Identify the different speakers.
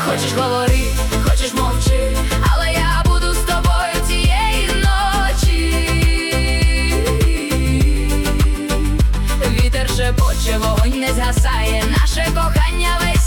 Speaker 1: Хочеш говори, хочеш мовчи, але я буду з тобою цієї ночі. Вітер шепоче, вогонь не згасає, наше кохання весь